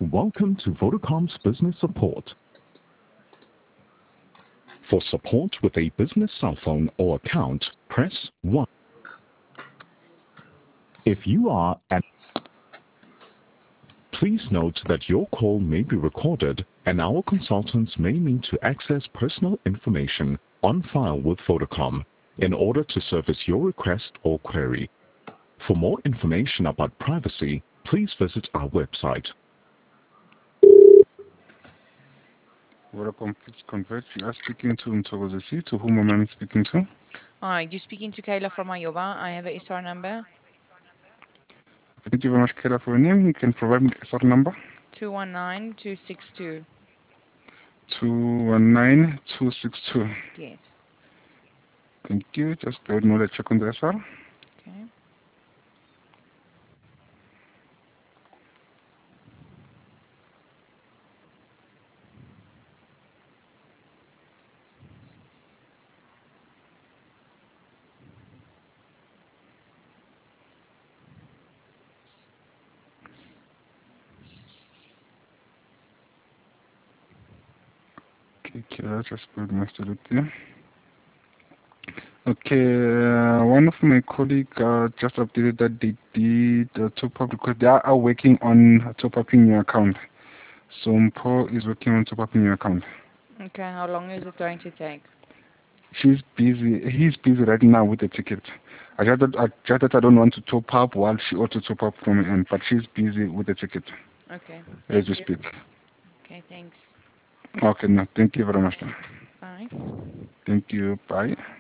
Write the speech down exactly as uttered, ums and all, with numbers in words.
and welcome to Vodacom's business support. For support with a business cell phone or account, press one. If you are an Please note that your call may be recorded and our consultants may need to access personal information on file with Vodacom in order to service your request or query. For more information about privacy, please visit our website. Vodacom, please convert. You are speaking to Mthokozisi. To whom am I speaking to? Hi, you're speaking to Kayla from Ayoba. I have a S R number. Thank you very much, Kayla, for your name. You can provide me the S R number. two one nine two six two. two one nine two six two. Yes. Thank you. Just go ahead and check on the S R. Okay. Okay, Kayla, just go ahead and master it there. Okay, uh, one of my colleagues uh, just updated that they did uh, top up because they are working on top upping your account. So Mpho is working on top upping your account. Okay, how long is it going to take? She's busy. He's busy right now with the ticket. I just, I just that I don't want to top up while she also top up from her end, but she's busy with the ticket Okay, as thank we you. speak. Okay, thanks. Okay, no, thank you very much. Bye. Thank you. Bye.